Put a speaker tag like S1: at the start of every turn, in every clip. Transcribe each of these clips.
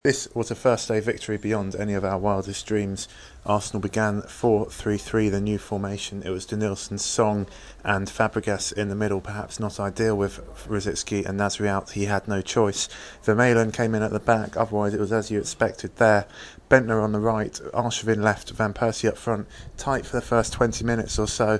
S1: This was a first day victory beyond any of our wildest dreams. Arsenal began 4-3-3, the new formation. It was Denilson, Song and Fabregas in the middle, perhaps not ideal with Rosicky and Nasri out. He had no choice. Vermaelen came in at the back, otherwise it was as you expected there. Bentner on the right, Arshavin left, Van Persie up front. Tight for the first 20 minutes or so.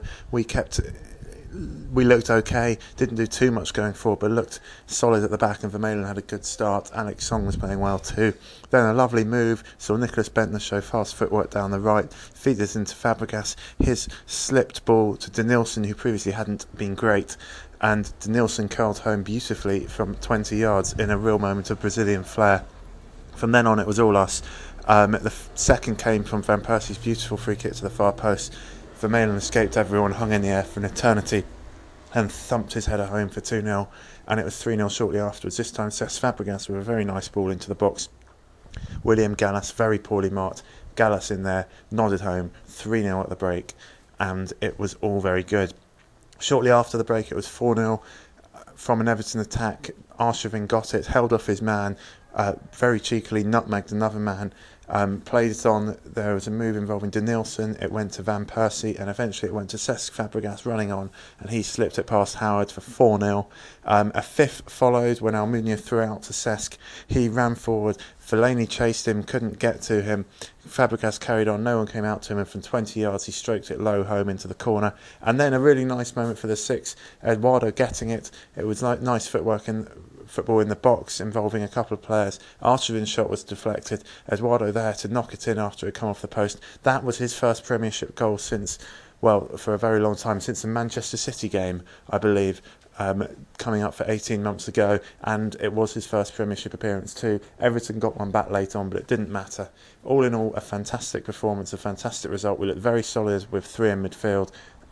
S1: We looked okay, didn't do too much going forward, but looked solid at the back, and Vermaelen had a good start. Alex Song was playing well too. Then a lovely move, saw Nicholas Bentner show fast footwork down the right, feed it into Fabregas, his slipped ball to Denilson, who previously hadn't been great, and Denilson curled home beautifully from 20 yards in a real moment of Brazilian flair. From then on it was all us. The second came from Van Persie's beautiful free kick to the far post. Vermaelen escaped everyone, hung in the air for an eternity, and thumped his header home for 2-0, and it was 3-0 shortly afterwards. This time Cesc Fabregas with a very nice ball into the box. William Gallas very poorly marked. Gallas in there, nodded home, 3-0 at the break, and it was all very good. Shortly after the break it was 4-0 from an Everton attack. Arshavin got it, held off his man, very cheekily nutmegged another man, played it on. There was a move involving Denilson, it went to Van Persie, and eventually it went to Cesc Fabregas running on, and he slipped it past Howard for 4-0. A fifth followed when Almunia threw out to Cesc. He ran forward, Fellaini chased him, couldn't get to him. Fabregas carried on, no one came out to him, and from 20 yards he stroked it low home into the corner. And then a really nice moment for the six, Eduardo getting it. It was like nice footwork and football in the box involving a couple of players. Archervin's shot was deflected. Eduardo there to knock it in after it had come off the post. That was his first Premiership goal since, well, for a very long time, since the Manchester City game, I believe, coming up for 18 months ago, and it was his first Premiership appearance too. Everton got one back late on, but it didn't matter. All in all, a fantastic performance, a fantastic result. We looked very solid with three in midfield.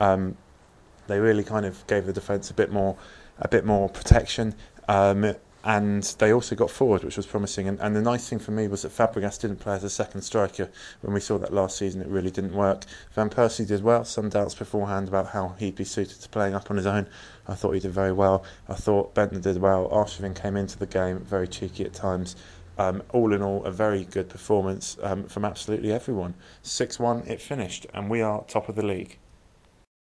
S1: They really kind of gave the defence a bit more protection. And they also got forward, which was promising. And the nice thing for me was that Fabregas didn't play as a second striker. When we saw that last season, it really didn't work. Van Persie did well. Some doubts beforehand about how he'd be suited to playing up on his own. I thought he did very well. I thought Bentner did well. Arshavin came into the game very cheeky at times. All in all, a very good performance from absolutely everyone. 6-1 it finished, and we are top of the league.